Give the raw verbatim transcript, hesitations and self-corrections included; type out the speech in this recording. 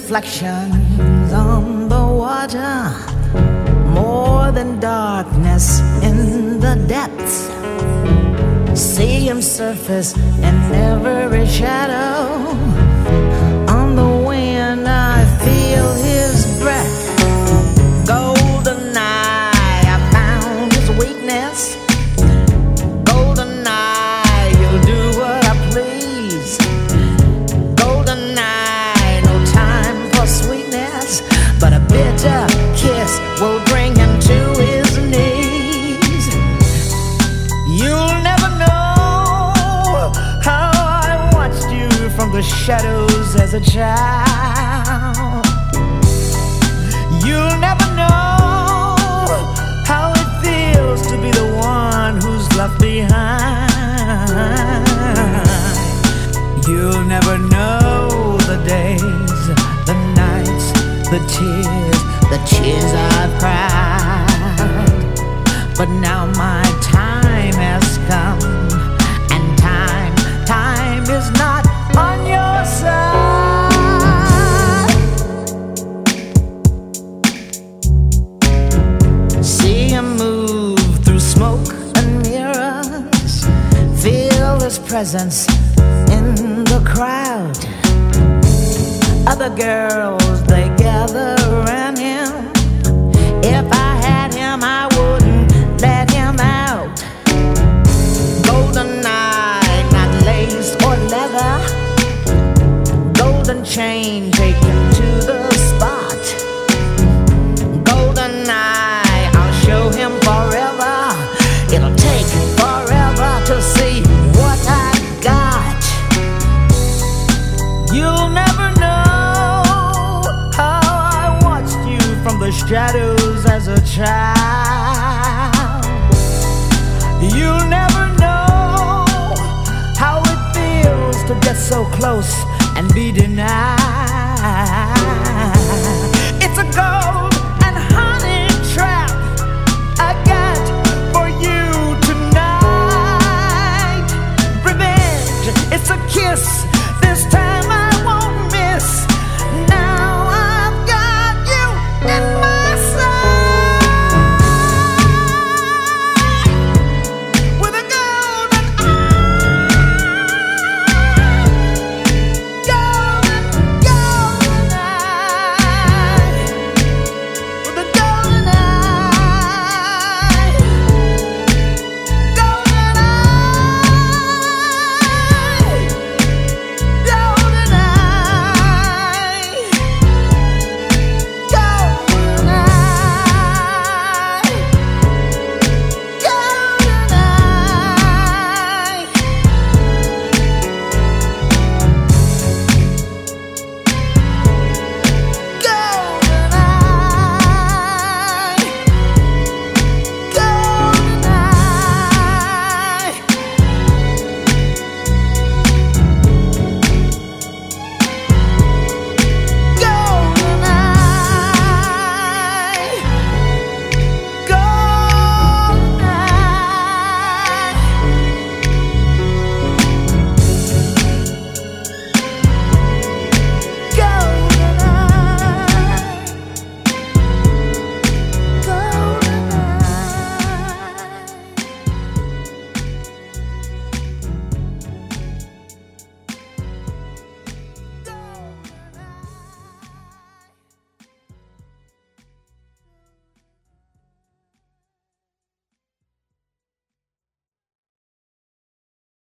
reflections on the water, more than darkness in the depths. See him surface in every shadow. On the wind I feel his breath. Golden eye, I found his weakness. Golden eye, you'll do what I please. Golden eye, no time for sweetness, but a bitter kiss will bring him to his knees. You'll never know how I watched you from the shadows as a child. You'll never know how it feels to be the one who's left behind. You'll never know the days, the nights, the tears, the tears I've cried. But now my time has come, and time, time is not on your side. See him move through smoke and mirrors, feel his presence in the crowd. Other girls, they gather around him. If I had him, I wouldn't let him out. Golden eye, not lace or leather. Golden chain, take him to the spot. Golden eye, I'll show him forever. It'll take forever to see what I got. You'll never know how I watched you from the shadows as a child. You'll never know how it feels to get so close and be denied. It's a gold and honey trap I got for you tonight. Revenge, it's a kiss